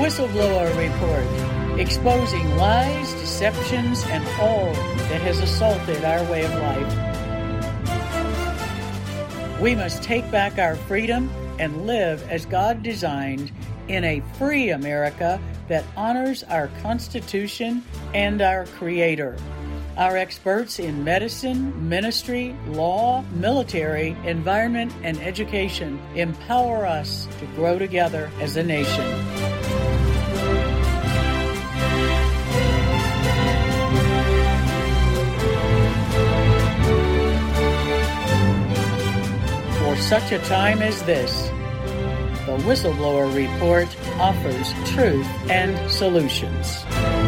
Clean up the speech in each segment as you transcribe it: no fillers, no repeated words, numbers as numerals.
Whistleblower Report, exposing lies, deceptions, and all that has assaulted our way of life. We must take back our freedom and live as God designed in a free America that honors our Constitution and our Creator. Our experts in medicine, ministry, law, military, environment, and education empower us to grow together as a nation. For such a time as this, the Whistleblower Report offers truth and solutions.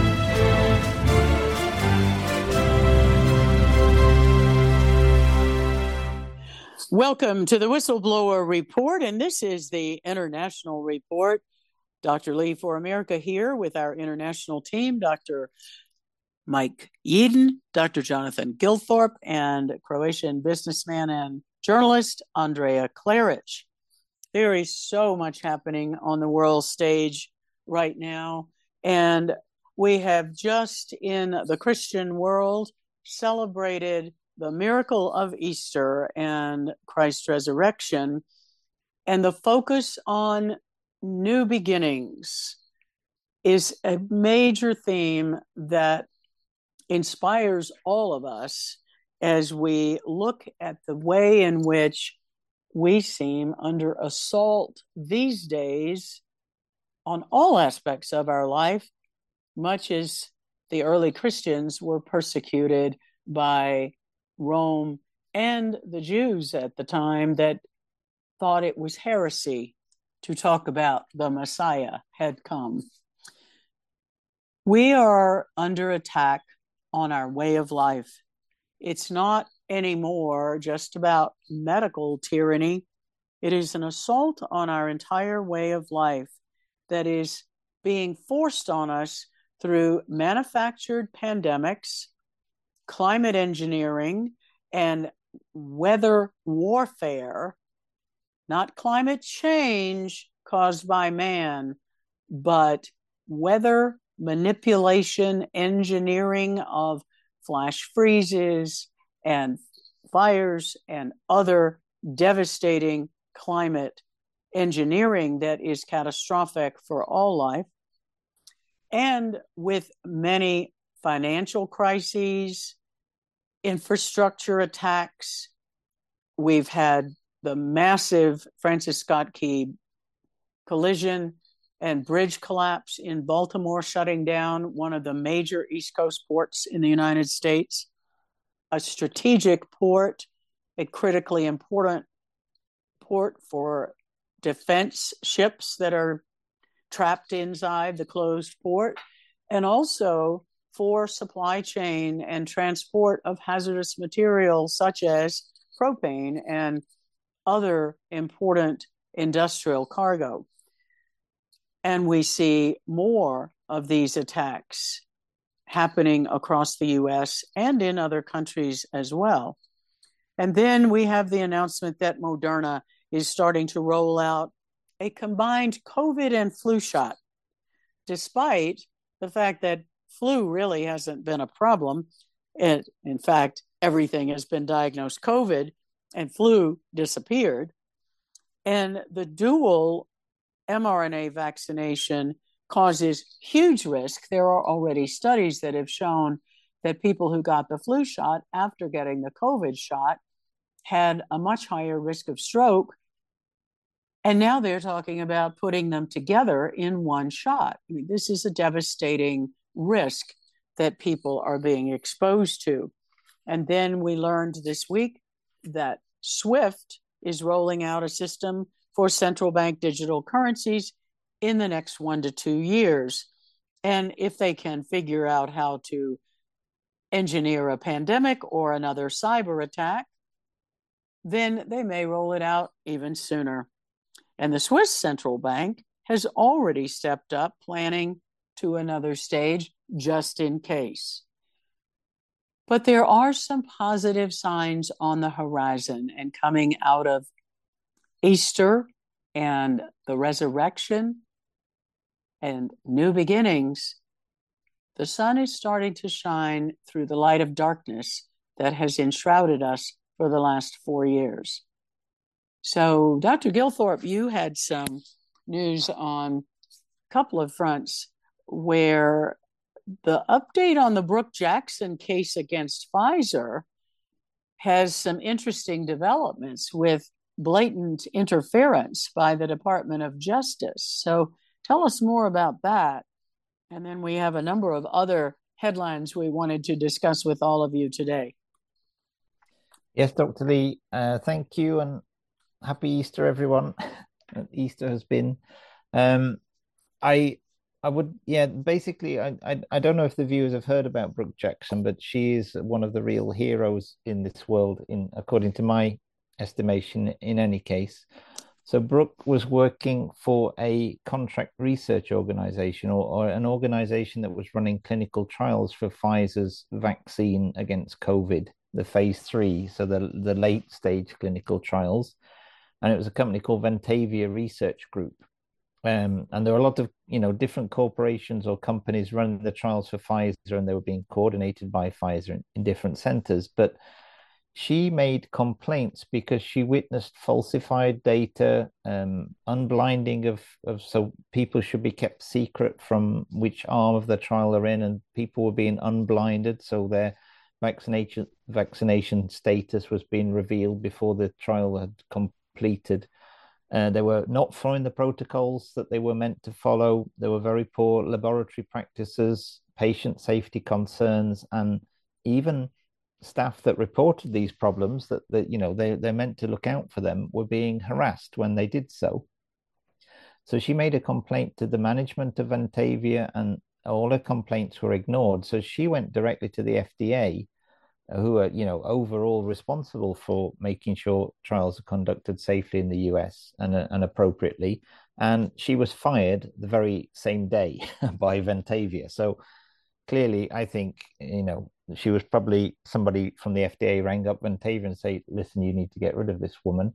Welcome to the Whistleblower Report, and this is the International Report. Dr. Lee for America here with our international team, Dr. Mike Yeadon, Dr. Jonathan Gilthorpe, and Croatian businessman and journalist Andrea Klaric. There is so much happening on the world stage right now, and we have just in the Christian world celebrated the miracle of Easter and Christ's resurrection, and the focus on new beginnings is a major theme that inspires all of us as we look at the way in which we seem under assault these days on all aspects of our life, much as the early Christians were persecuted by Rome and the Jews at the time that thought it was heresy to talk about the Messiah had come. We are under attack on our way of life. It's not anymore just about medical tyranny. It is an assault on our entire way of life that is being forced on us through manufactured pandemics, climate engineering, and weather warfare, not climate change caused by man, but weather manipulation, engineering of flash freezes and fires and other devastating climate engineering that is catastrophic for all life. And with many financial crises, infrastructure attacks, we've had the massive Francis Scott Key collision and bridge collapse in Baltimore, shutting down one of the major East Coast ports in the United States, a strategic port, a critically important port for defense ships that are trapped inside the closed port, and also for supply chain and transport of hazardous materials such as propane and other important industrial cargo. And we see more of these attacks happening across the U.S. and in other countries as well. And then we have the announcement that Moderna is starting to roll out a combined COVID and flu shot, despite the fact that flu really hasn't been a problem. And in fact, everything has been diagnosed COVID and flu disappeared. And the dual mRNA vaccination causes huge risk. There are already studies that have shown that people who got the flu shot after getting the COVID shot had a much higher risk of stroke. And now they're talking about putting them together in one shot. I mean, this is a devastating risk that people are being exposed to. And then we learned this week that SWIFT is rolling out a system for central bank digital currencies in the next 1 to 2 years. And if they can figure out how to engineer a pandemic or another cyber attack, then they may roll it out even sooner. And the Swiss central bank has already stepped up, planning to another stage just in case. But there are some positive signs on the horizon, and coming out of Easter and the resurrection, and new beginnings, the sun is starting to shine through the light of darkness that has enshrouded us for the last 4 years. So, Dr. Gilthorpe, you had some news on a couple of fronts where the update on the Brook Jackson case against Pfizer has some interesting developments with blatant interference by the Department of Justice. So tell us more about that. And then we have a number of other headlines we wanted to discuss with all of you today. Yes, Dr. Lee, thank you, and happy Easter, everyone. Easter has been. I would, yeah, basically, I don't know if the viewers have heard about Brook Jackson, but she is one of the real heroes in this world, according to my estimation, in any case. So Brook was working for a contract research organization, or an organization that was running clinical trials for Pfizer's vaccine against COVID, the phase 3, so the late stage clinical trials. And it was a company called Ventavia Research Group. And there were a lot of, different corporations or companies running the trials for Pfizer, and they were being coordinated by Pfizer in different centers. But she made complaints because she witnessed falsified data, unblinding of so people should be kept secret from which arm of the trial they're in, and people were being unblinded, so their vaccination status was being revealed before the trial had completed. They were not following the protocols that they were meant to follow. There were very poor laboratory practices, patient safety concerns, and even staff that reported these problems that they're meant to look out for them were being harassed when they did so. So she made a complaint to the management of Ventavia, and all her complaints were ignored. So she went directly to the FDA, who are, overall responsible for making sure trials are conducted safely in the US and appropriately. And she was fired the very same day by Ventavia. So clearly, I think, she was probably somebody from the FDA rang up Ventavia and say, listen, you need to get rid of this woman.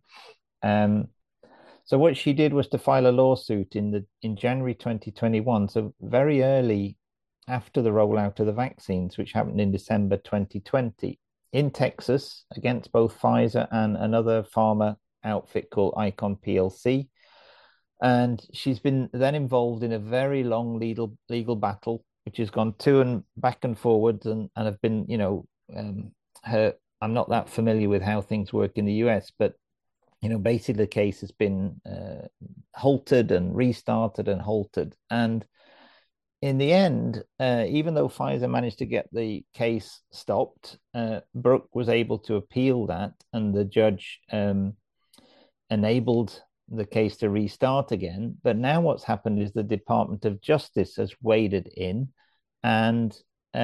So what she did was to file a lawsuit in January 2021. So very early after the rollout of the vaccines, which happened in December 2020, in Texas, against both Pfizer and another pharma outfit called Icon PLC. And she's been then involved in a very long legal battle, which has gone to and back and forwards, and have been, I'm not that familiar with how things work in the US, but basically the case has been halted and restarted and halted. And in the end, even though Pfizer managed to get the case stopped, Brook was able to appeal that, and the judge enabled the case to restart again. But now what's happened is the Department of Justice has waded in and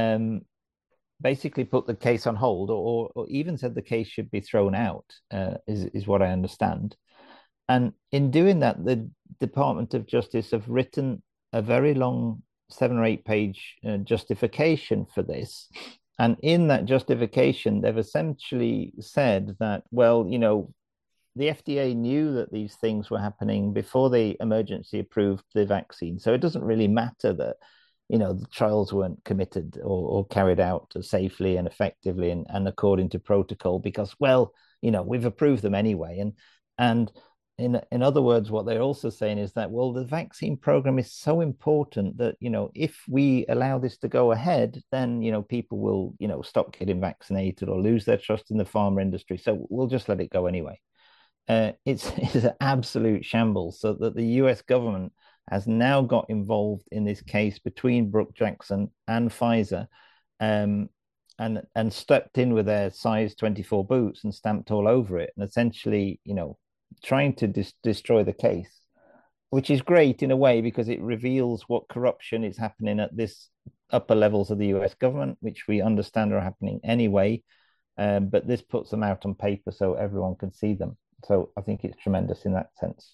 basically put the case on hold, or even said the case should be thrown out, is what I understand. And in doing that, the Department of Justice have written a very long 7 or 8 page justification for this. And in that justification, they've essentially said that, well, the FDA knew that these things were happening before they emergency approved the vaccine. So it doesn't really matter that, the trials weren't committed or carried out safely and effectively and according to protocol, because, well, we've approved them anyway. And in other words, what they're also saying is that, well, the vaccine program is so important that, if we allow this to go ahead, then, people will, stop getting vaccinated or lose their trust in the pharma industry. So we'll just let it go anyway. It's an absolute shambles, so that the US government has now got involved in this case between Brook Jackson and Pfizer, and stepped in with their size 24 boots and stamped all over it, and essentially, trying to destroy the case, which is great in a way because it reveals what corruption is happening at this upper levels of the US government, which we understand are happening anyway. But this puts them out on paper so everyone can see them. So I think it's tremendous in that sense.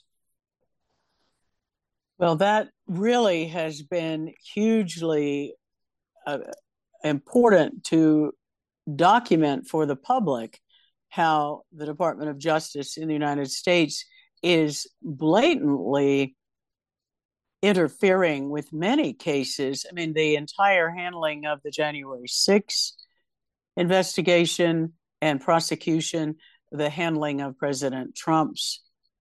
Well, that really has been hugely important to document for the public how the Department of Justice in the United States is blatantly interfering with many cases. I mean, the entire handling of the January 6th investigation and prosecution, the handling of President Trump's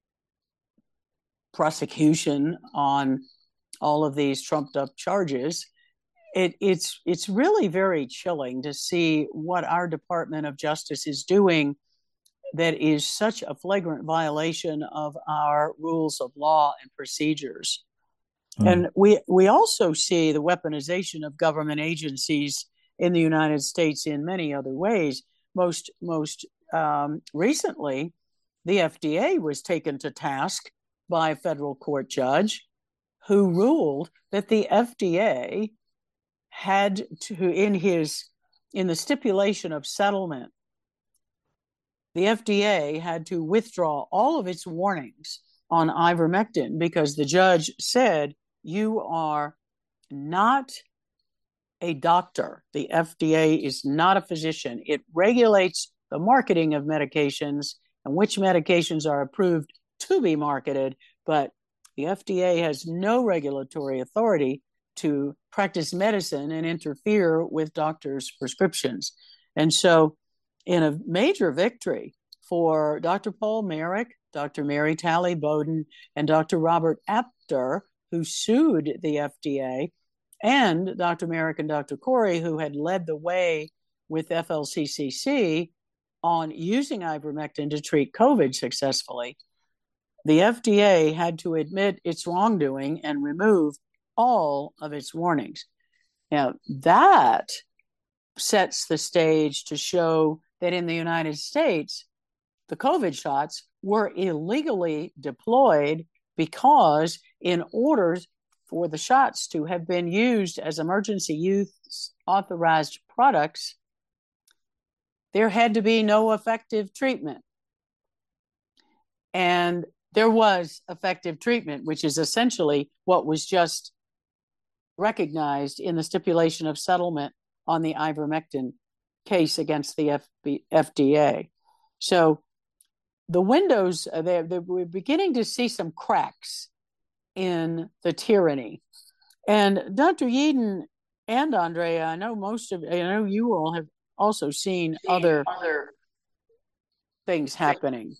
prosecution on all of these trumped up charges. It's really very chilling to see what our Department of Justice is doing that is such a flagrant violation of our rules of law and procedures. And we also see the weaponization of government agencies in the United States in many other ways. Most recently, the FDA was taken to task by a federal court judge who ruled that the FDA had to, in the stipulation of settlement, the FDA had to withdraw all of its warnings on ivermectin because the judge said, you are not a doctor. The FDA is not a physician. It regulates the marketing of medications and which medications are approved to be marketed, but the FDA has no regulatory authority to practice medicine and interfere with doctors' prescriptions. And so, in a major victory for Dr. Paul Marik, Dr. Mary Talley Bowden, and Dr. Robert Apter, who sued the FDA, and Dr. Marik and Dr. Corey, who had led the way with FLCCC on using ivermectin to treat COVID successfully, the FDA had to admit its wrongdoing and remove all of its warnings. Now, that sets the stage to show that in the United States, the COVID shots were illegally deployed because in order for the shots to have been used as emergency use authorized products, there had to be no effective treatment. And there was effective treatment, which is essentially what was just recognized in the stipulation of settlement on the ivermectin case against the FDA. So the windows, we're beginning to see some cracks in the tyranny. And Dr. Yeadon and Andrea, I know you all have also seen other things happening.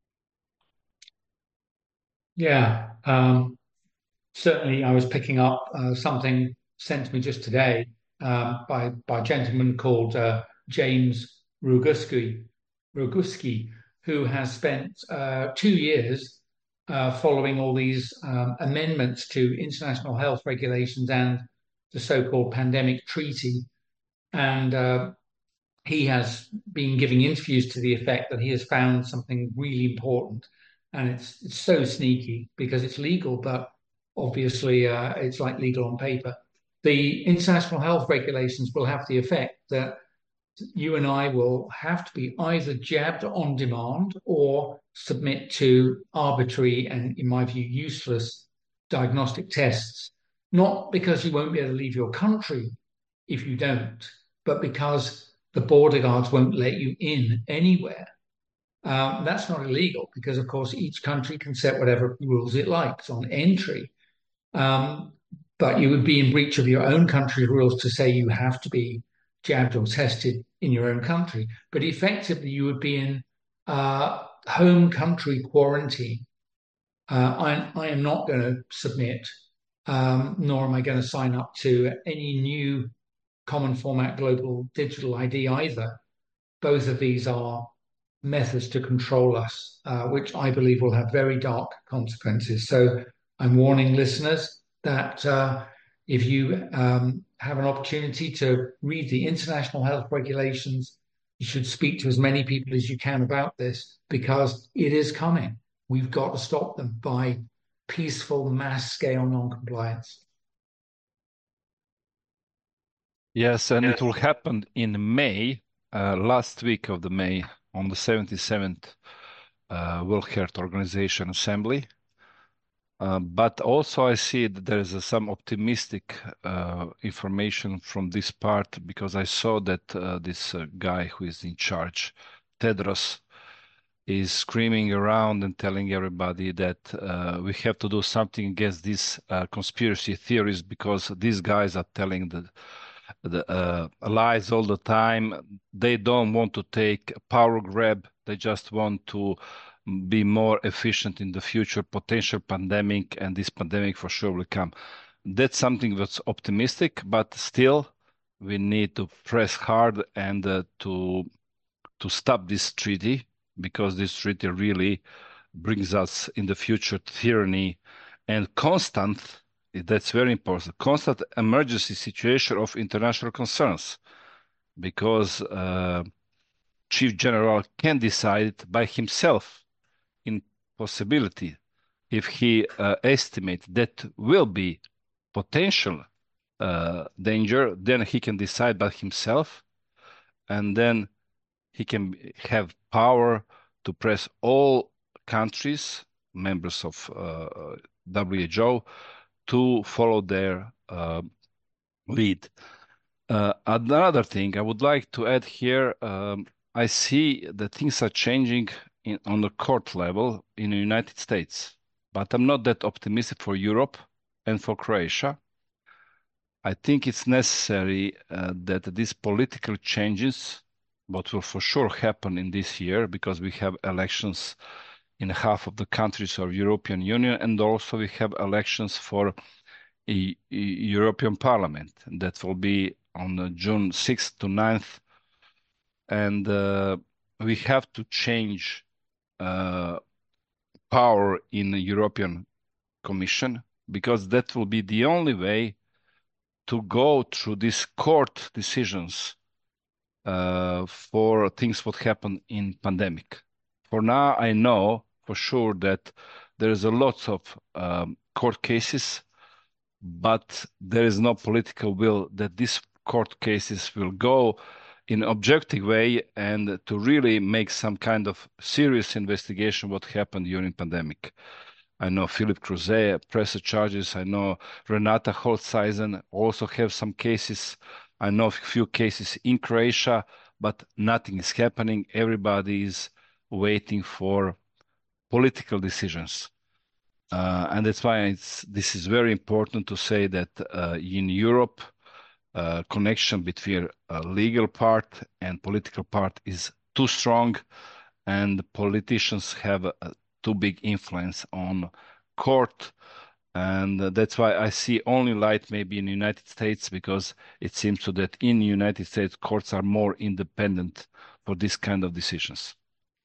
Yeah, certainly I was picking up something sent to me just today by a gentleman called James Roguski, who has spent 2 years following all these amendments to international health regulations and the so-called pandemic treaty. And he has been giving interviews to the effect that he has found something really important. And it's so sneaky because it's legal, but obviously it's like legal on paper. The international health regulations will have the effect that you and I will have to be either jabbed on demand or submit to arbitrary and, in my view, useless diagnostic tests, not because you won't be able to leave your country if you don't, but because the border guards won't let you in anywhere. That's not illegal because, of course, each country can set whatever rules it likes on entry. But you would be in breach of your own country's rules to say you have to be jabbed or tested in your own country. But effectively, you would be in home country quarantine. I am not going to submit, nor am I going to sign up to any new common format global digital ID either. Both of these are methods to control us, which I believe will have very dark consequences. So I'm warning listeners that if you have an opportunity to read the international health regulations, you should speak to as many people as you can about this because it is coming. We've got to stop them by peaceful mass scale non-compliance. Yes, and it will happen in May, last week of the May, on the 77th World Health Organization Assembly. But also I see that there is some optimistic information from this part because I saw that this guy who is in charge, Tedros, is screaming around and telling everybody that we have to do something against these conspiracy theories because these guys are telling the lies all the time. They don't want to take a power grab. They just want to be more efficient in the future, potential pandemic, and this pandemic for sure will come. That's something that's optimistic, but still we need to press hard and to stop this treaty, because this treaty really brings us in the future tyranny and constant, that's very important, constant emergency situation of international concerns, because Chief General can decide by himself in possibility if he estimates that will be potential danger, then he can decide by himself, and then he can have power to press all countries, members of WHO, to follow their lead. Another thing I would like to add here, I see that things are changing on the court level in the United States, but I'm not that optimistic for Europe and for Croatia. I think it's necessary that these political changes, what will for sure happen in this year, because we have elections in half of the countries of European Union, and also we have elections for European Parliament. That will be on June 6th to 9th. And we have to change power in the European Commission, because that will be the only way to go through these court decisions for things what happen in pandemic. For now, I know for sure that there is a lot of court cases, but there is no political will that these court cases will go in an objective way and to really make some kind of serious investigation what happened during pandemic. I know Philip Cruzet pressed charges. I know Renata Holzeisen also have some cases. I know a few cases in Croatia, but nothing is happening. Everybody is waiting for political decisions. And that's why this is very important to say that in Europe, connection between legal part and political part is too strong, and politicians have too big influence on court. And that's why I see only light maybe in the United States, because it seems so that in the United States, courts are more independent for this kind of decisions.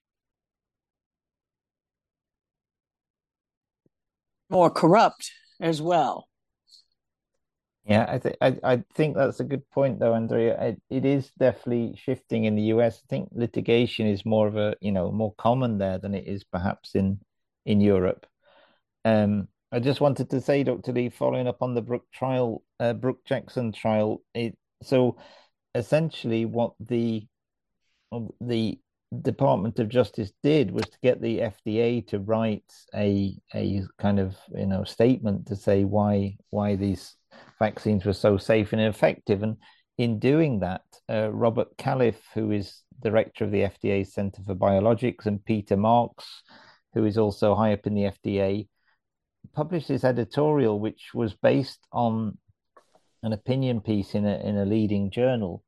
More corrupt as well. Yeah, I think that's a good point, though, Andrea. It is definitely shifting in the US. I think litigation is more of a, more common there than it is perhaps in Europe. I just wanted to say, Dr. Lee, following up on the Brooke Jackson trial, so essentially what the Department of Justice did was to get the FDA to write a kind of statement to say why these vaccines were so safe and effective. And in doing that, Robert Califf, who is director of the FDA Center for Biologics, and Peter Marks, who is also high up in the FDA, published this editorial, which was based on an opinion piece in a leading journal,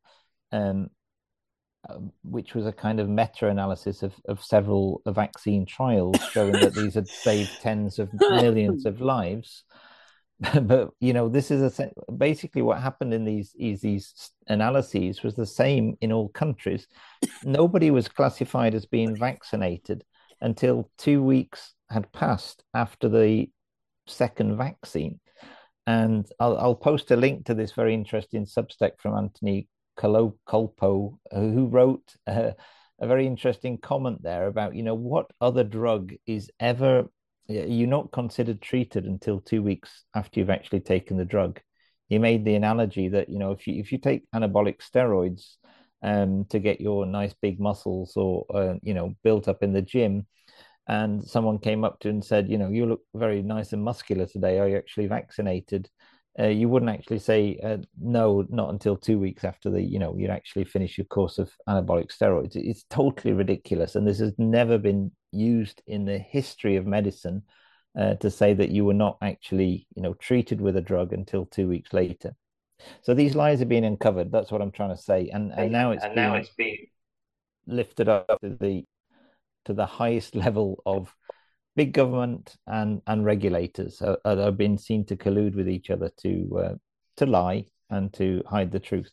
which was a kind of meta-analysis of several vaccine trials showing that these had saved tens of millions of lives. But this is basically what happened in these analyses was the same in all countries. Nobody was classified as being vaccinated until 2 weeks had passed after the second vaccine. And I'll post a link to this very interesting Substack from Anthony Colpo, who wrote a very interesting comment there about, what other drug is ever, you're not considered treated until 2 weeks after you've actually taken the drug. He made the analogy that, if you take anabolic steroids to get your nice big muscles or, built up in the gym, and someone came up to you and said, you look very nice and muscular today. Are you actually vaccinated? you wouldn't actually say no, not until 2 weeks after you'd actually finish your course of anabolic steroids. It's totally ridiculous, and this has never been used in the history of medicine to say that you were not actually treated with a drug until 2 weeks later. So these lies are being uncovered. That's what I'm trying to say, and now it's been lifted up to the highest level of big government and regulators have been seen to collude with each other to lie and to hide the truth.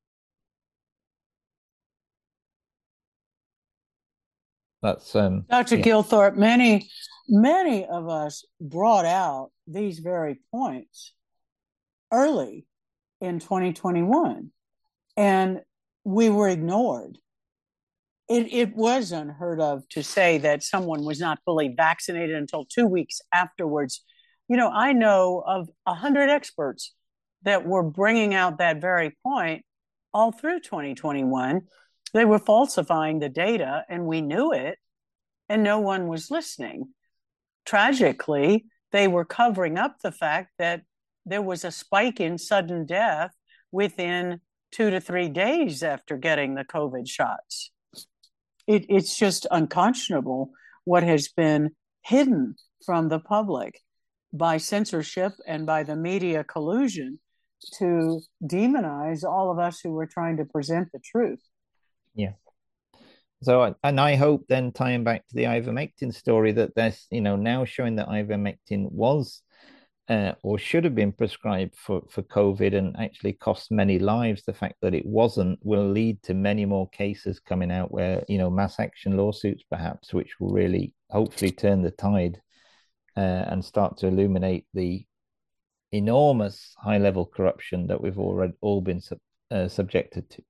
That's Dr. Gilthorpe, many of us brought out these very points early in 2021, and we were ignored. It was unheard of to say that someone was not fully vaccinated until 2 weeks afterwards. I know of 100 experts that were bringing out that very point all through 2021. They were falsifying the data, and we knew it, and no one was listening. Tragically, they were covering up the fact that there was a spike in sudden death within 2 to 3 days after getting the COVID shots. It's just unconscionable what has been hidden from the public by censorship and by the media collusion to demonize all of us who were trying to present the truth. Yeah. So, and I hope then, tying back to the ivermectin story, that there's, now showing that ivermectin was or should have been prescribed for COVID and actually cost many lives. The fact that it wasn't will lead to many more cases coming out where, mass action lawsuits perhaps, which will really hopefully turn the tide and start to illuminate the enormous high level corruption that we've already all been subjected to.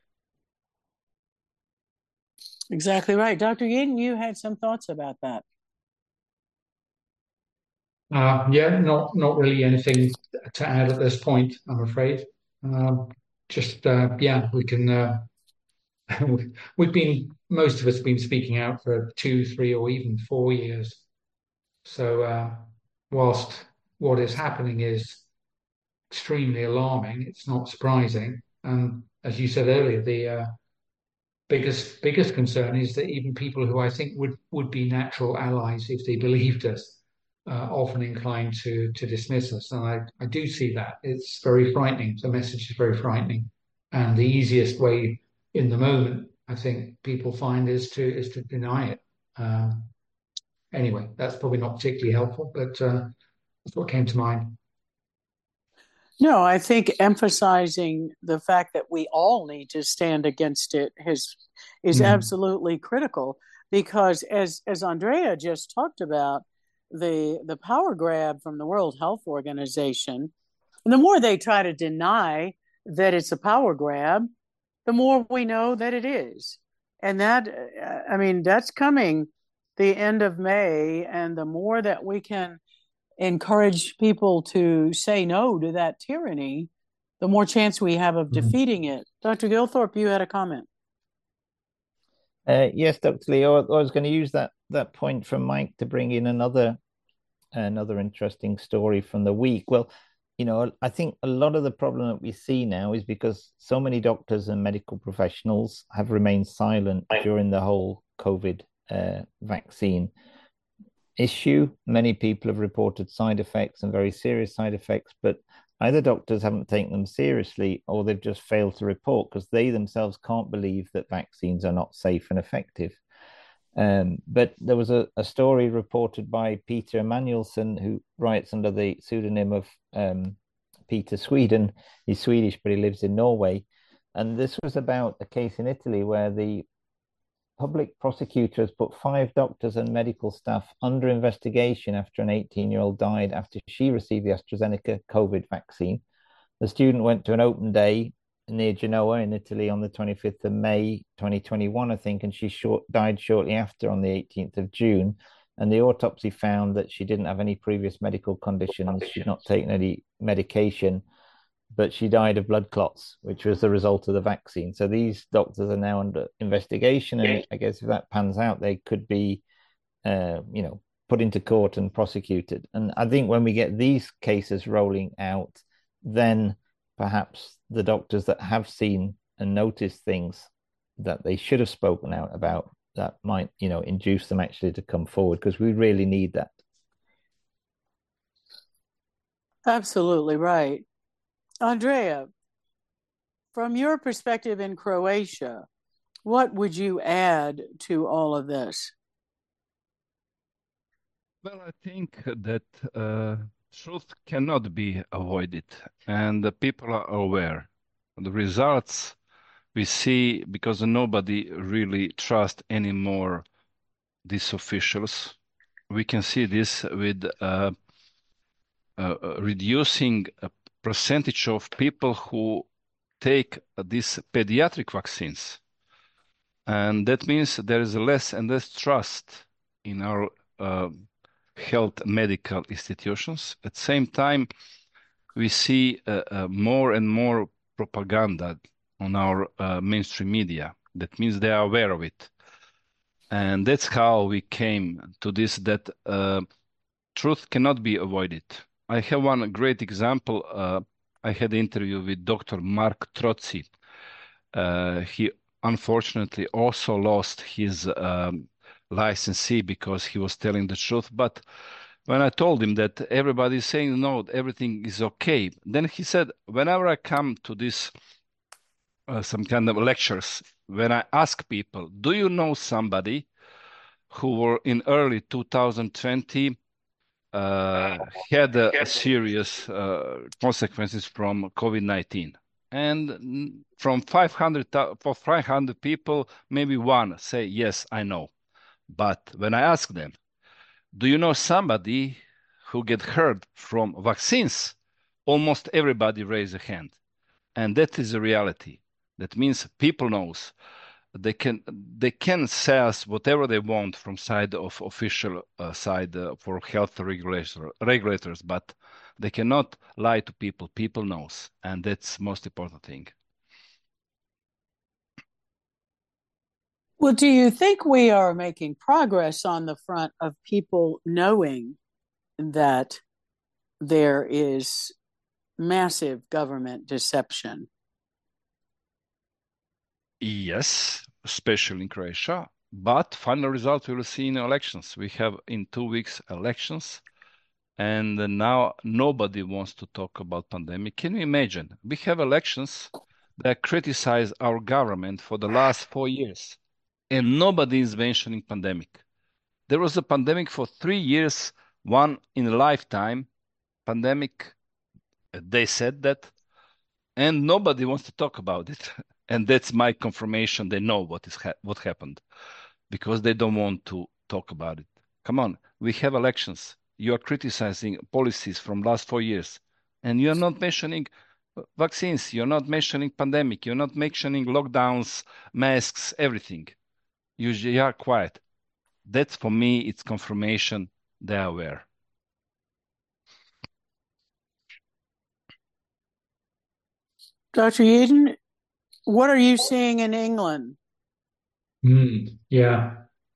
Exactly right. Dr. Yeadon, you had some thoughts about that. Yeah, not really anything to add at this point, I'm afraid. We can. Most of us have been speaking out for 2, 3, or even 4 years. So whilst what is happening is extremely alarming, it's not surprising. And as you said earlier, the biggest concern is that even people who I think would be natural allies if they believed us, often inclined to dismiss us. And I do see that. It's very frightening. The message is very frightening. And the easiest way in the moment, I think people find is to deny it. Anyway, that's probably not particularly helpful, but that's what came to mind. No, I think emphasizing the fact that we all need to stand against it is absolutely critical, because as Andrea just talked about, the power grab from the World Health Organization, and the more they try to deny that it's a power grab, the more we know that it is. And that's coming the end of May, and the more that we can encourage people to say no to that tyranny, the more chance we have of defeating it. Dr. Gilthorpe, you had a comment. Yes, Dr. Lee, I was going to use that point from Mike to bring in another interesting story from the week. Well, I think a lot of the problem that we see now is because so many doctors and medical professionals have remained silent during the whole COVID vaccine issue. Many people have reported side effects and very serious side effects, but either doctors haven't taken them seriously or they've just failed to report because they themselves can't believe that vaccines are not safe and effective. But there was a story reported by Peter Emanuelsson, who writes under the pseudonym of Peter Sweden. He's Swedish, but he lives in Norway. And this was about a case in Italy where the public prosecutor has put 5 doctors and medical staff under investigation after an 18-year-old died after she received the AstraZeneca COVID vaccine. The student went to an open day near Genoa in Italy on the 25th of May 2021, I think, and she died shortly after on the 18th of June. And the autopsy found that she didn't have any previous medical conditions. She'd not taken any medication, but she died of blood clots, which was the result of the vaccine. So these doctors are now under investigation, and I guess if that pans out, they could be, put into court and prosecuted. And I think when we get these cases rolling out, then perhaps the doctors that have seen and noticed things that they should have spoken out about, that might, induce them actually to come forward, because we really need that. Absolutely right. Andrea, from your perspective in Croatia, what would you add to all of this? Well, I think that truth cannot be avoided, and the people are aware. The results we see because nobody really trusts anymore these officials. We can see this with reducing a percentage of people who take these pediatric vaccines. And that means there is less and less trust in our health medical institutions. At the same time, we see more and more propaganda on our mainstream media. That means they are aware of it. And that's how we came to this, that truth cannot be avoided. I have one great example. I had an interview with Dr. Mark Trozzi. He unfortunately also lost his licensee because he was telling the truth. But when I told him that everybody is saying no, everything is okay, then he said, whenever I come to this some kind of lectures, when I ask people, do you know somebody who were in early 2020 had a serious consequences from COVID-19? And from 500 people, maybe one say, yes, I know. But when I ask them, do you know somebody who get hurt from vaccines? Almost everybody raise a hand. And that is a reality. That means people knows they can say us whatever they want from side of official side for health regulators, but they cannot lie to people. People knows, and that's most important thing. Well, do you think we are making progress on the front of people knowing that there is massive government deception? Yes, especially in Croatia. But final result we will see in elections. We have in 2 weeks elections, and now nobody wants to talk about pandemic. Can you imagine? We have elections that criticize our government for the last 4 years, and nobody is mentioning pandemic. There was a pandemic for 3 years, one in a lifetime pandemic. They said that, and nobody wants to talk about it. And that's my confirmation. They know what happened because they don't want to talk about it. Come on, we have elections. You are criticizing policies from last 4 years, and you are not mentioning vaccines. You're not mentioning pandemic. You're not mentioning lockdowns, masks, everything. You are quiet. That's for me. It's confirmation they are aware. Dr. Eden, what are you seeing in England? Yeah.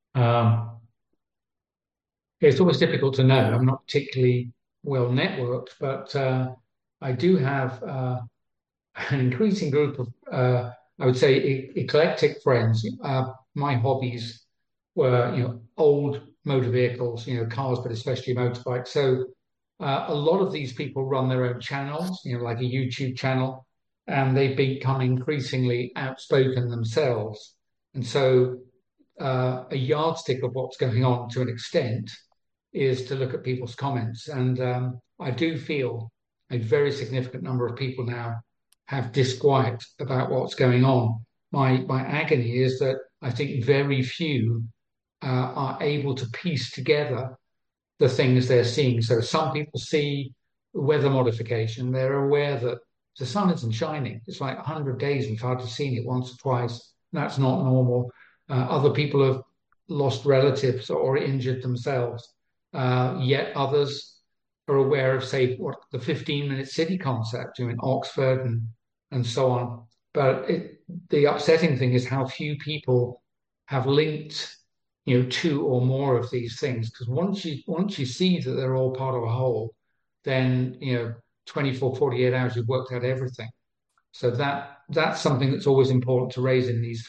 It's always difficult to know. I'm not particularly well networked, but I do have an increasing group of, I would say, eclectic friends. My hobbies were, old motor vehicles, cars, but especially motorbikes. So a lot of these people run their own channels, like a YouTube channel, and they've become increasingly outspoken themselves. And so a yardstick of what's going on to an extent is to look at people's comments. And I do feel a very significant number of people now have disquiet about what's going on. My agony is that I think very few are able to piece together the things they're seeing. So some people see weather modification. They're aware that the sun isn't shining. It's like 100 days we've hardly seen it once or twice. That's not normal. Other people have lost relatives or injured themselves. Yet others are aware of, say, what the 15-minute city concept in Oxford and so on. But the upsetting thing is how few people have linked, two or more of these things. Because once you see that they're all part of a whole, then 24, 48 hours, we've worked out everything. So that's something that's always important to raise in these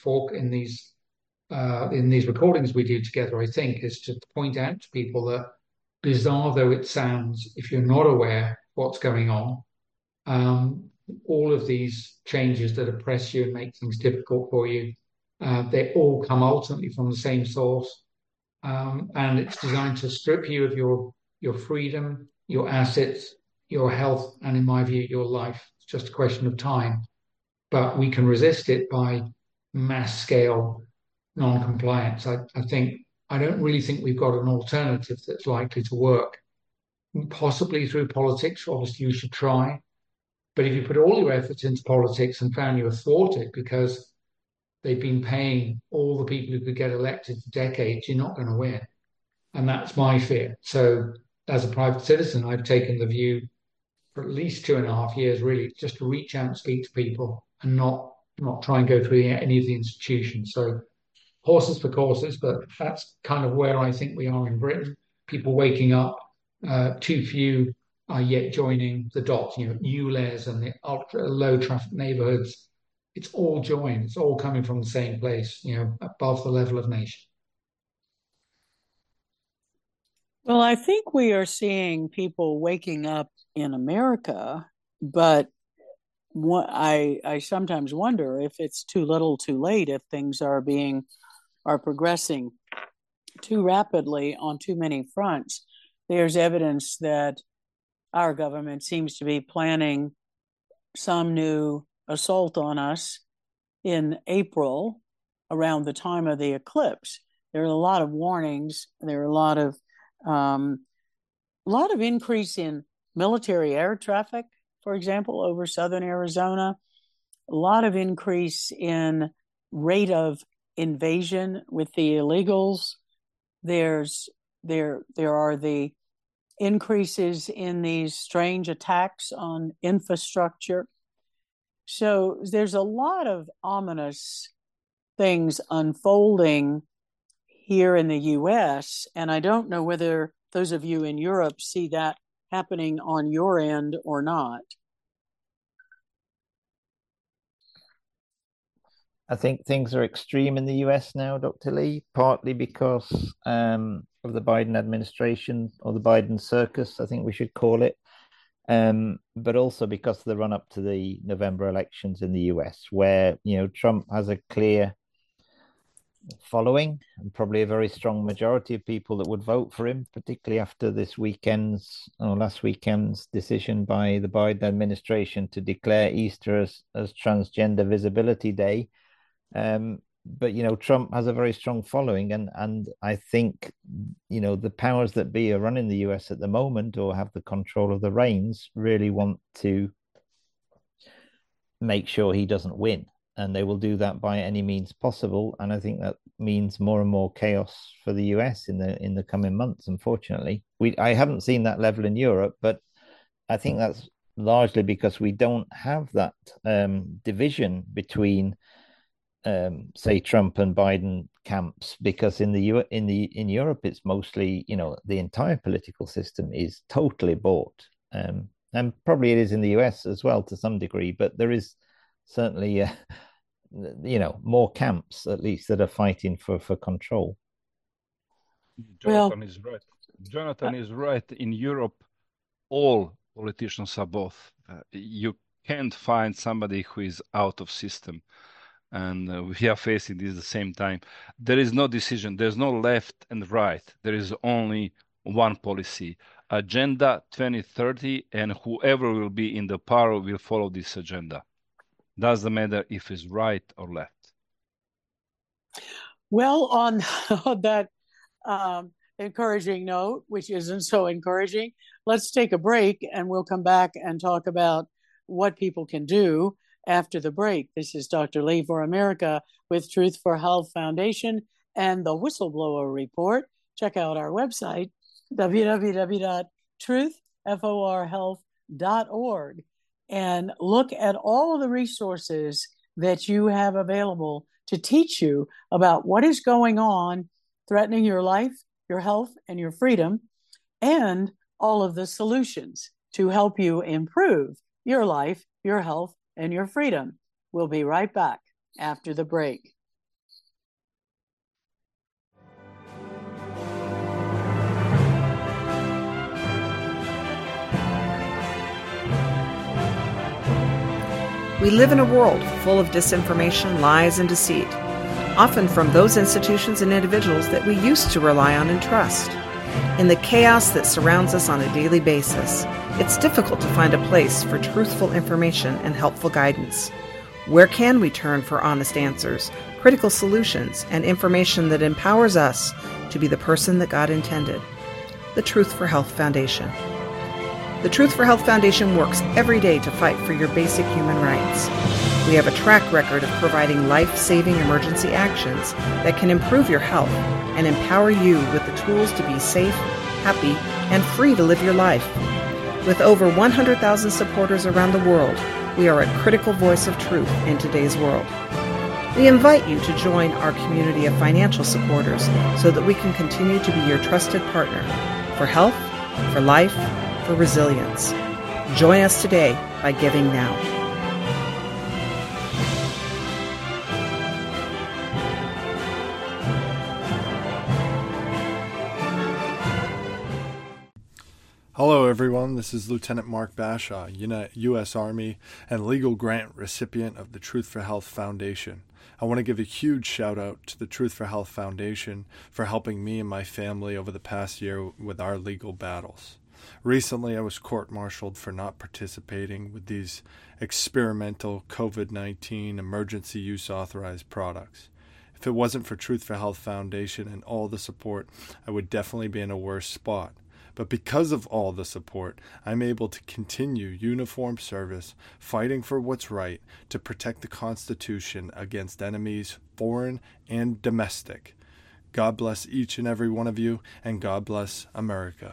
recordings we do together, I think, is to point out to people that, bizarre though it sounds, if you're not aware what's going on, all of these changes that oppress you and make things difficult for you, they all come ultimately from the same source. And it's designed to strip you of your freedom, your assets, your health, and in my view, your life. It's just a question of time. But we can resist it by mass scale non-compliance. I don't really think we've got an alternative that's likely to work. Possibly through politics, obviously you should try. But if you put all your efforts into politics and found you were thwarted because they've been paying all the people who could get elected for decades, you're not going to win. And that's my fear. So as a private citizen, I've taken the view for at least 2.5 years, really, just to reach out and speak to people and not try and go through any of the institutions. So horses for courses, but that's kind of where I think we are in Britain. People waking up, too few are yet joining the dots, ULEZ and the ultra low traffic neighborhoods. It's all joined. It's all coming from the same place, above the level of nation. Well, I think we are seeing people waking up in America, but I sometimes wonder if it's too little too late, if things are progressing too rapidly on too many fronts. There's evidence that our government seems to be planning some new assault on us in April around the time of the eclipse. There are a lot of warnings. There are a lot of increase in military air traffic, for example, over southern Arizona. A lot of increase in rate of invasion with the illegals. There are the increases in these strange attacks on infrastructure. So there's a lot of ominous things unfolding here in the US, and I don't know whether those of you in Europe see that happening on your end or not. I think things are extreme in the US now, Dr. Lee, partly because of the Biden administration, or the Biden circus, I think we should call it, but also because of the run up to the November elections in the US, where Trump has a clear following and probably a very strong majority of people that would vote for him, particularly after last weekend's decision by the Biden administration to declare Easter as Transgender Visibility Day. But Trump has a very strong following, and I think the powers that be are running the US at the moment, or have the control of the reins, really want to make sure he doesn't win, and they will do that by any means possible. And I think that means more and more chaos for the US in the coming months. Unfortunately, I haven't seen that level in Europe, but I think that's largely because we don't have that division between say Trump and Biden camps, because in Europe it's mostly the entire political system is totally bought, and probably it is in the US as well to some degree, but there is certainly more camps at least that are fighting for control. Jonathan is right. Jonathan is right. In Europe, all politicians are both. You can't find somebody who is out of system. And we are facing this at the same time. There is no decision. There's no left and right. There is only one policy, Agenda 2030, and whoever will be in the power will follow this agenda. Doesn't matter if it's right or left. Well, on that encouraging note, which isn't so encouraging, let's take a break, and we'll come back and talk about what people can do after the break. This is Dr. Lee for America with Truth for Health Foundation and the Whistleblower Report. Check out our website, www.truthforhealth.org, and look at all of the resources that you have available to teach you about what is going on, threatening your life, your health, and your freedom, and all of the solutions to help you improve your life, your health, and your freedom. We'll be right back after the break. We live in a world full of disinformation, lies, and deceit, often from those institutions and individuals that we used to rely on and trust. In the chaos that surrounds us on a daily basis, it's difficult to find a place for truthful information and helpful guidance. Where can we turn for honest answers, critical solutions, and information that empowers us to be the person that God intended? The Truth for Health Foundation. The Truth for Health Foundation works every day to fight for your basic human rights. We have a track record of providing life-saving emergency actions that can improve your health and empower you with the tools to be safe, happy, and free to live your life. With over 100,000 supporters around the world, we are a critical voice of truth in today's world. We invite you to join our community of financial supporters so that we can continue to be your trusted partner for health, for life, for resilience. Join us today by giving now. Hello everyone, this is Lieutenant Mark Bashaw, U.S. Army and legal grant recipient of the Truth for Health Foundation. I want to give a huge shout out to the Truth for Health Foundation for helping me and my family over the past year with our legal battles. Recently, I was court-martialed for not participating with these experimental COVID-19 emergency use authorized products. If it wasn't for Truth for Health Foundation and all the support, I would definitely be in a worse spot. But because of all the support, I'm able to continue uniformed service, fighting for what's right to protect the Constitution against enemies, foreign and domestic. God bless each and every one of you, and God bless America.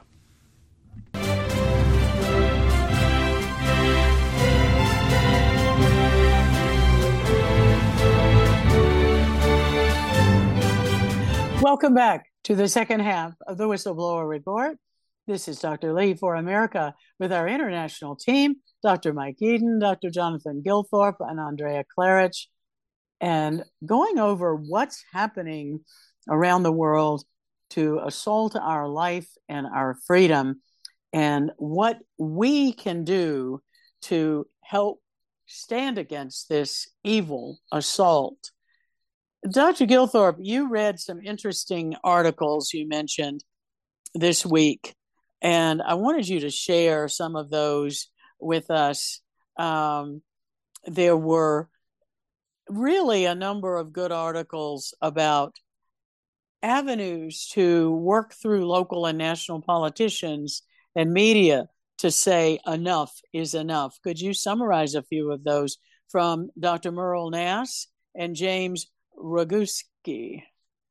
Welcome back to the second half of the Whistleblower Report. This is Dr. Lee for America with our international team, Dr. Mike Eden, Dr. Jonathan Gilthorpe, and Andrea Klarich, and going over what's happening around the world to assault our life and our freedom, and what we can do to help stand against this evil assault. Dr. Gilthorpe, you read some interesting articles you mentioned this week, and I wanted you to share some of those with us. There were really a number of good articles about avenues to work through local and national politicians and media to say enough is enough. Could you summarize a few of those from Dr. Merle Nass and James Rogowski?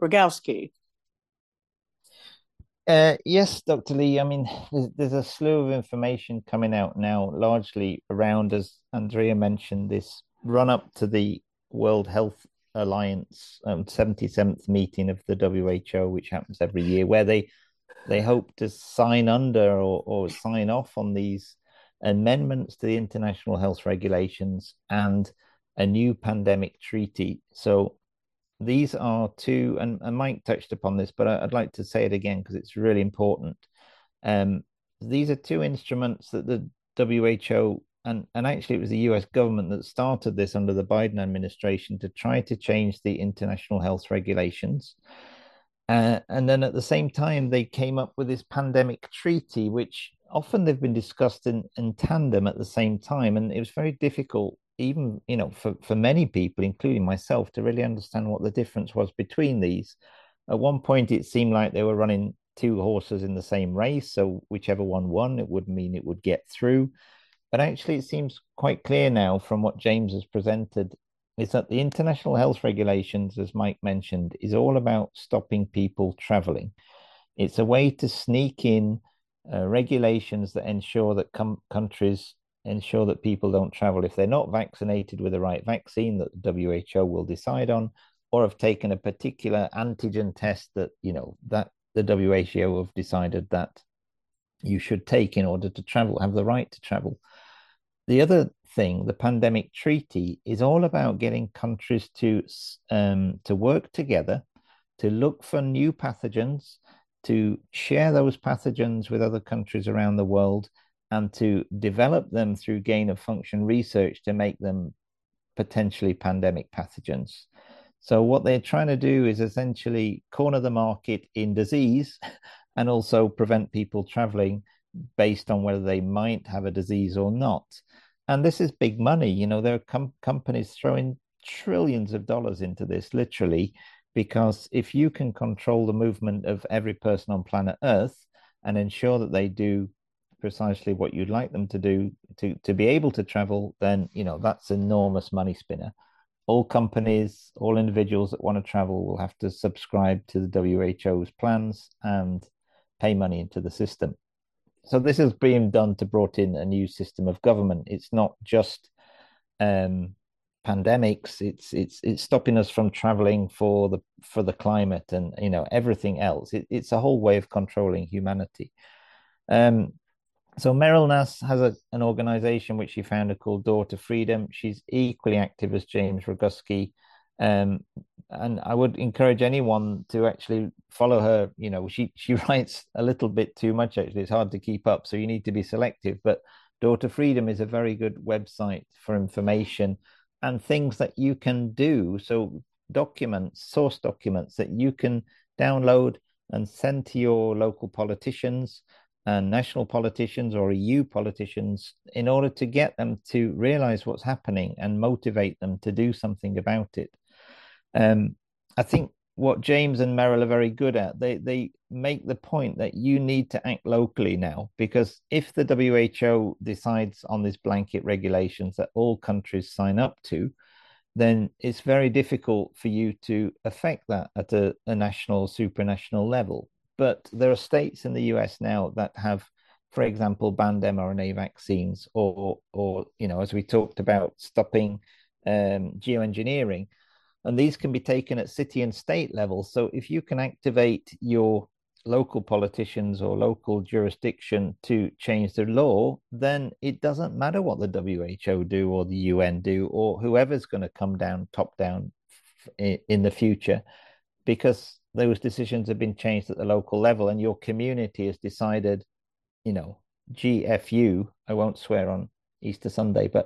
Yes, Dr. Lee. I mean, there's a slew of information coming out now, largely around, as Andrea mentioned, this run up to the World Health Alliance 77th meeting of the WHO, which happens every year, where they hope to sign under or sign off on these amendments to the international health regulations and a new pandemic treaty. So these are two, and Mike touched upon this, but I'd like to say it again because it's really important. These are two instruments that the WHO, and actually it was the US government that started this under the Biden administration to try to change the international health regulations. And then at the same time, they came up with this pandemic treaty, which often they've been discussed in tandem at the same time. And it was very difficult, even, for many people, including myself, to really understand what the difference was between these. At one point, it seemed like they were running two horses in the same race. So whichever one won, it would mean it would get through. But actually, it seems quite clear now from what James has presented is that the international health regulations, as Mike mentioned, is all about stopping people traveling. It's a way to sneak in regulations that ensure that countries ensure that people don't travel if they're not vaccinated with the right vaccine that the WHO will decide on, or have taken a particular antigen test that, that the WHO have decided that you should take in order to travel, have the right to travel. The other thing, the pandemic treaty, is all about getting countries to work together, to look for new pathogens, to share those pathogens with other countries around the world, and to develop them through gain of function research to make them potentially pandemic pathogens. So what they're trying to do is essentially corner the market in disease and also prevent people traveling based on whether they might have a disease or not. And this is big money. You know, there are companies throwing trillions of dollars into this, literally, because if you can control the movement of every person on planet Earth and ensure that they do precisely what you'd like them to do to be able to travel, then, you know, that's enormous money spinner. All companies, all individuals that want to travel will have to subscribe to the WHO's plans and pay money into the system. So this is being done to brought in a new system of government. It's not just pandemics. It's stopping us from traveling for the climate and, you know, everything else. It's a whole way of controlling humanity. So Meryl Nass has an organization which she founded called Door to Freedom. She's equally active as James Roguski. And I would encourage anyone to actually follow her. You know, she writes a little bit too much, actually. It's hard to keep up, so you need to be selective. But Door to Freedom is a very good website for information and things that you can do. So documents, source documents that you can download and send to your local politicians and national politicians or EU politicians in order to get them to realize what's happening and motivate them to do something about it. I think what James and Meryl are very good at, they make the point that you need to act locally now, because if the WHO decides on these blanket regulations that all countries sign up to, then it's very difficult for you to affect that at a national, supranational level. But there are states in the US now that have, for example, banned mRNA vaccines, or you know, as we talked about, stopping geoengineering, and these can be taken at city and state level. So if you can activate your local politicians or local jurisdiction to change the law, then it doesn't matter what the WHO do or the UN do or whoever's going to come down top down in the future, because those decisions have been changed at the local level and your community has decided, you know, GFU, I won't swear on Easter Sunday, but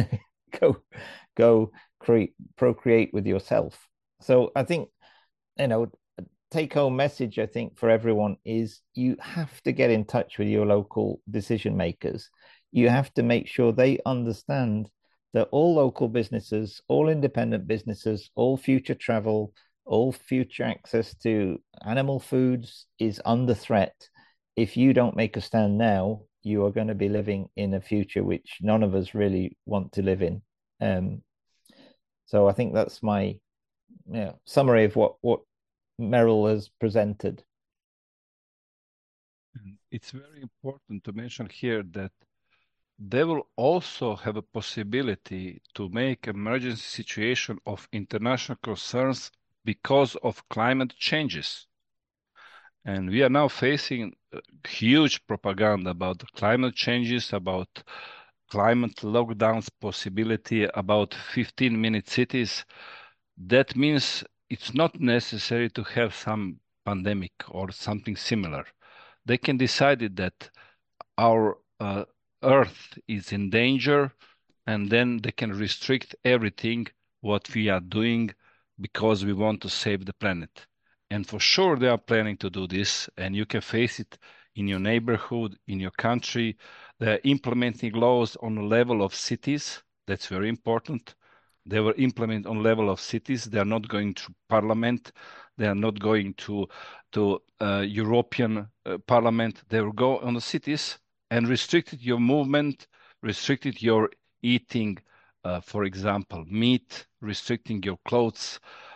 go procreate with yourself. So I think, you know, take home message, I think, for everyone is you have to get in touch with your local decision makers. You have to make sure they understand that all local businesses, all independent businesses, all future travel, all future access to animal foods is under threat. If you don't make a stand now, you are going to be living in a future which none of us really want to live in. So I think that's my summary of what Meryl has presented. It's very important to mention here that they will also have a possibility to make emergency situation of international concerns because of climate changes. And we are now facing huge propaganda about the climate changes, about climate lockdowns possibility, about 15-minute cities. That means it's not necessary to have some pandemic or something similar. They can decide that our Earth is in danger, and then they can restrict everything what we are doing because we want to save the planet. And for sure they are planning to do this, and you can face it in your neighborhood, in your country. They're implementing laws on the level of cities. That's very important. They will implement on level of cities. They are not going to parliament. They are not going to European Parliament. They will go on the cities and restricted your movement, restricted your eating, for example, meat, restricting your clothes.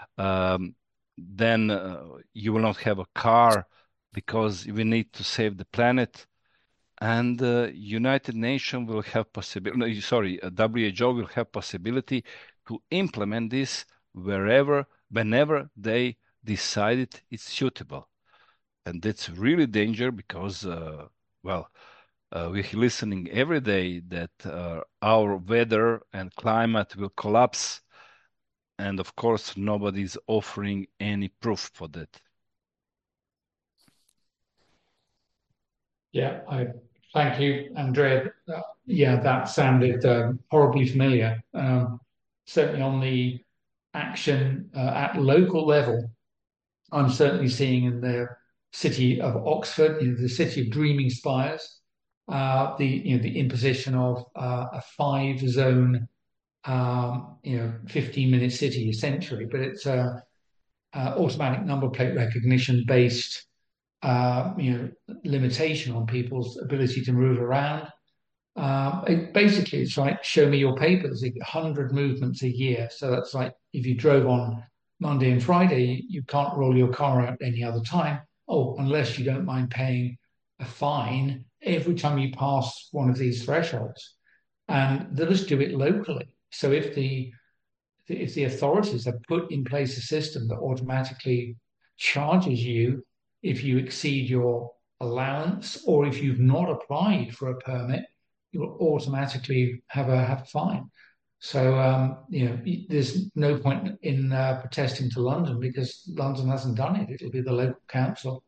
Then you will not have a car because we need to save the planet. And United Nations will have possibility, WHO will have possibility to implement this whenever they decided it's suitable. And that's really danger because well, we're listening every day that our weather and climate will collapse. And of course, nobody's offering any proof for that. Yeah, I thank you, Andrea. Yeah, that sounded horribly familiar. Certainly on the action at local level, I'm certainly seeing in the city of Oxford, the city of dreaming spires, the imposition of a 5-zone, 15-minute city essentially, but it's a automatic number plate recognition based limitation on people's ability to move around. Basically, it's like show me your papers. 100 movements a year. So that's like if you drove on Monday and Friday, you can't roll your car out any other time. Oh, unless you don't mind paying a fine every time you pass one of these thresholds. And they'll just do it locally. So if the authorities have put in place a system that automatically charges you if you exceed your allowance or if you've not applied for a permit, you'll automatically have a fine. So there's no point in protesting to London because London hasn't done it. It'll be the local council.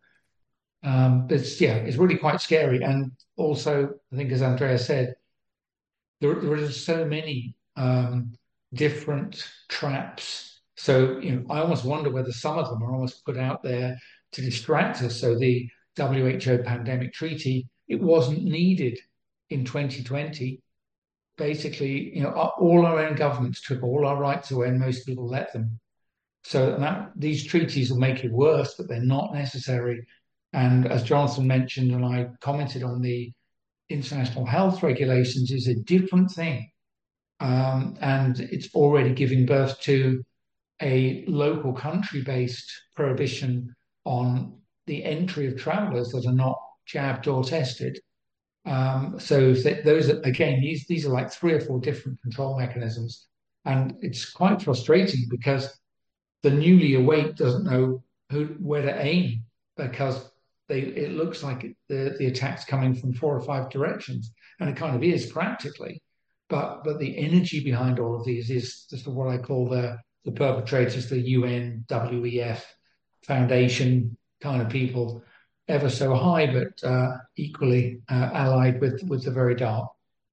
It's really quite scary. And also, I think as Andrea said, there are so many different traps. So I almost wonder whether some of them are almost put out there to distract us. So the WHO pandemic treaty, it wasn't needed in 2020. Basically, all our own governments took all our rights away, and most people let them. So these treaties will make it worse, but they're not necessary. And as Jonathan mentioned, and I commented on, the international health regulations is a different thing. And it's already giving birth to a local country-based prohibition on the entry of travelers that are not jabbed or tested. So those are, again, these are like 3 or 4 different control mechanisms. And it's quite frustrating because the newly awake doesn't know where to aim because it looks like the attack's coming from 4 or 5 directions. And it kind of is practically. But the energy behind all of these is just what I call the perpetrators, the UN, WEF, Foundation kind of people, ever so high, but equally allied with the very dark.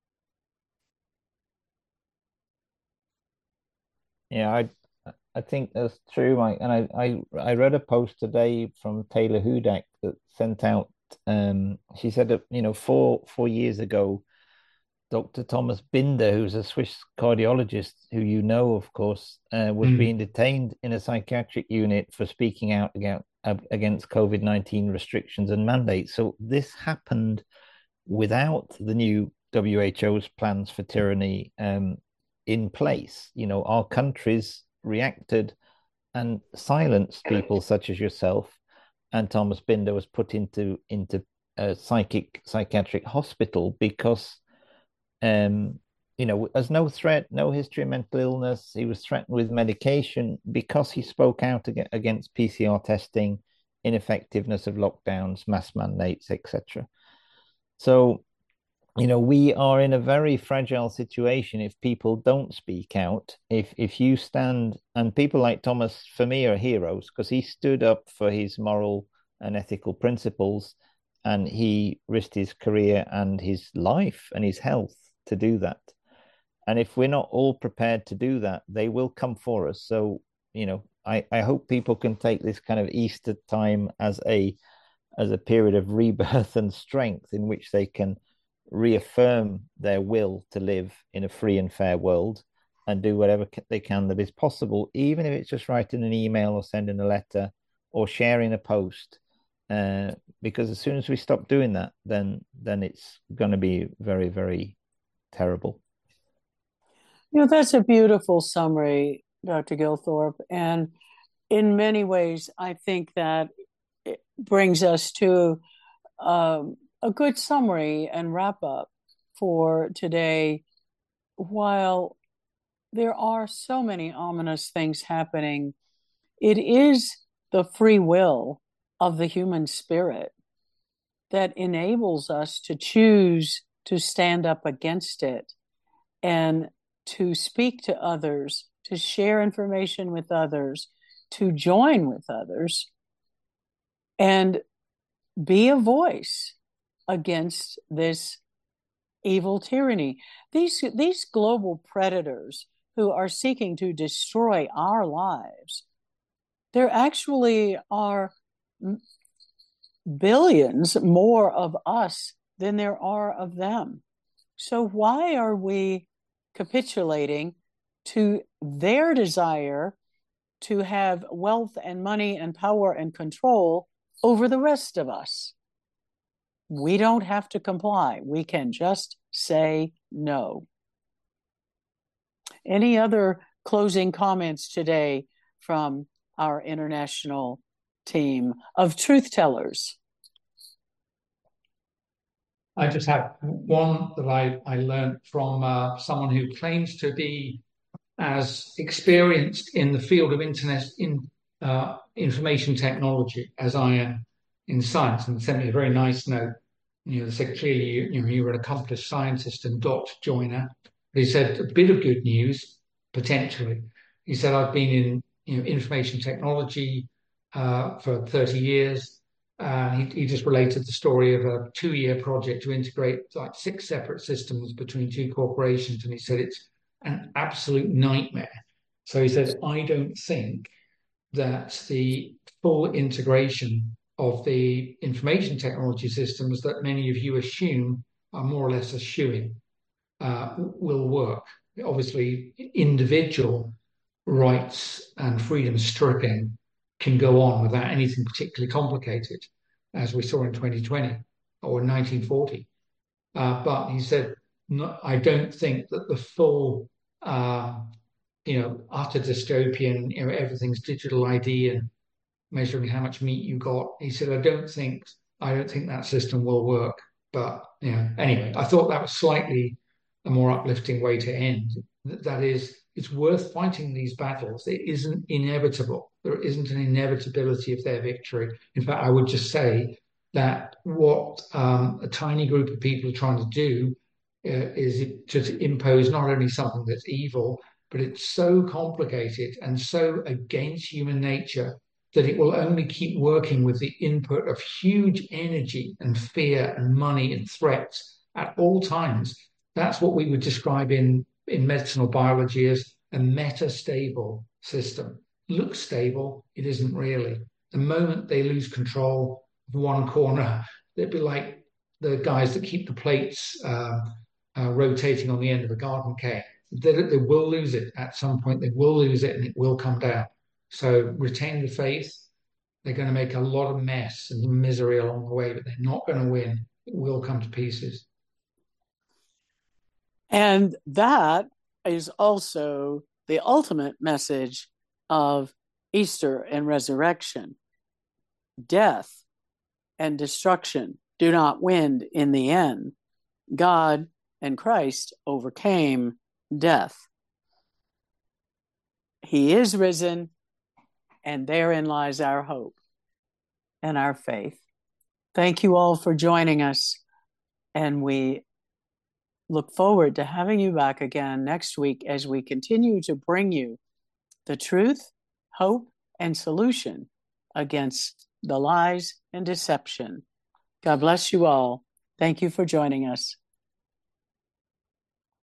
Yeah, I think that's true, Mike. And I read a post today from Taylor Hudak that sent out. She said that 4 years ago, Dr. Thomas Binder, who's a Swiss cardiologist who you know, of course, was being detained in a psychiatric unit for speaking out against COVID-19 restrictions and mandates. So this happened without the new WHO's plans for tyranny in place. Our countries reacted and silenced people such as yourself, and Thomas Binder was put into a psychiatric hospital because as no threat, no history of mental illness. He was threatened with medication because he spoke out against PCR testing, ineffectiveness of lockdowns, mass mandates, etc. So, we are in a very fragile situation if people don't speak out. If you stand, and people like Thomas, for me, are heroes because he stood up for his moral and ethical principles, and he risked his career and his life and his health to do that. And if we're not all prepared to do that, they will come for us. So, I hope people can take this kind of Easter time as a period of rebirth and strength in which they can reaffirm their will to live in a free and fair world and do whatever they can that is possible, even if it's just writing an email or sending a letter or sharing a post. Because as soon as we stop doing that, then it's going to be very, very terrible. That's a beautiful summary, Dr. Gilthorpe. And in many ways, I think that it brings us to a good summary and wrap up for today. While there are so many ominous things happening, it is the free will of the human spirit that enables us to choose to stand up against it and to speak to others, to share information with others, to join with others, and be a voice against this evil tyranny. These global predators who are seeking to destroy our lives, there actually are billions more of us than there are of them. So why are we capitulating to their desire to have wealth and money and power and control over the rest of us? We don't have to comply. We can just say no. Any other closing comments today from our international team of truth tellers? I just have one that I learned from someone who claims to be as experienced in the field of information technology as I am in science, and sent me a very nice note. They said clearly you're an accomplished scientist and Dr. Joyner. But he said a bit of good news potentially. He said I've been in information technology for 30 years. He just related the story of a 2-year project to integrate like 6 separate systems between 2 corporations, and he said it's an absolute nightmare. So he said, I don't think that the full integration of the information technology systems that many of you assume are more or less a shoo-in will work. Obviously, individual rights and freedom stripping can go on without anything particularly complicated, as we saw in 2020 or in 1940. But he said, no, I don't think that the full, utter dystopian, everything's digital ID and measuring how much meat you got. He said, I don't think that system will work. But anyway, I thought that was slightly a more uplifting way to end. That is, it's worth fighting these battles. It isn't inevitable. There isn't an inevitability of their victory. In fact, I would just say that what a tiny group of people are trying to do is to impose not only something that's evil, but it's so complicated and so against human nature that it will only keep working with the input of huge energy and fear and money and threats at all times. That's what we would describe in medicinal biology as a metastable system. Looks stable, it isn't really. The moment they lose control of one corner, they'd be like the guys that keep the plates rotating on the end of a garden cane. They will lose it at some point. They will lose it and it will come down. So retain the faith. They're going to make a lot of mess and misery along the way, but they're not going to win. It will come to pieces. And that is also the ultimate message of Easter and resurrection. Death and destruction do not win in the end. God and Christ overcame death. He is risen, and therein lies our hope and our faith. Thank you all for joining us, and we look forward to having you back again next week as we continue to bring you the truth, hope, and solution against the lies and deception. God bless you all. Thank you for joining us.